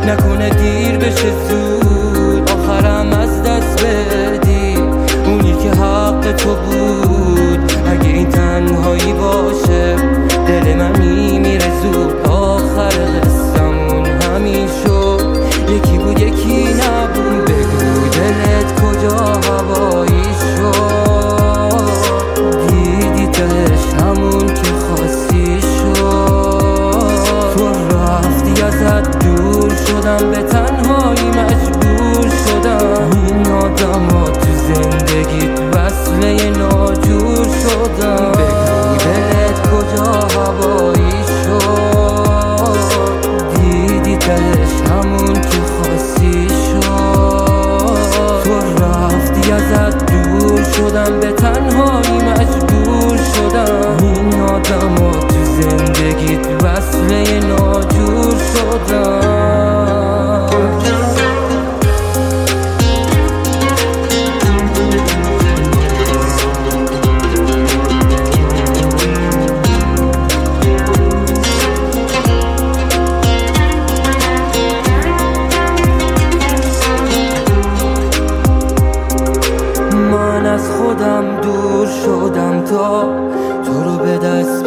نکنه دیر بشه زود، آخرم از دست بدی اونی که حق تو بود. اگه این تنهایی باشه دل من میمیره زود، آخر قصمون همین شد، یکی بود یکی نبود. بگو دلت کجا هوایی شد، دیدی تهش همون که خواستی شد. تو رفتی ازت دور شدم، به تنهایی مجبور شدم. این آدما تو زندگیت وصله ناجور شدم. بگو دلت کجا هوایی شد، دیدی تهش همون که خواستی شد. تو رفتی ازت دور شدم، به تنهایی مجبور شدم. این آدما تو زندگیت وصله ناجور شدم. از خودم دور شدم تا تو رو به دست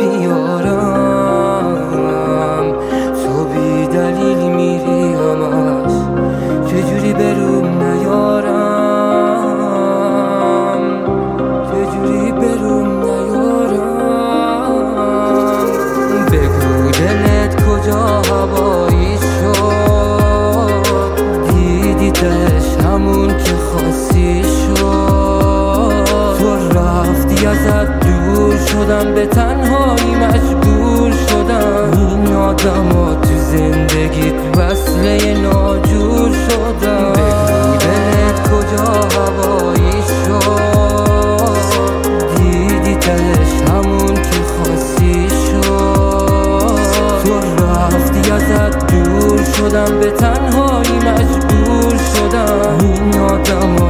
بیارم. تو بی دلیل میری همش، چجوری بروم نیارم، چجوری بروم نیارم. بگو دلت کجا هوایی شد، دیدی تهش همون که خواستی شد. رفتی ازت دور شدم، به تنهایی مجبور شدم. این آدما تو زندگیت وصله ناجور شدم. بگو دلت کجا هوایی شد، دیدی تهش همون که خواستی شد. تو رفتی ازت دور شدم، به تنهایی مجبور شدم. این آدما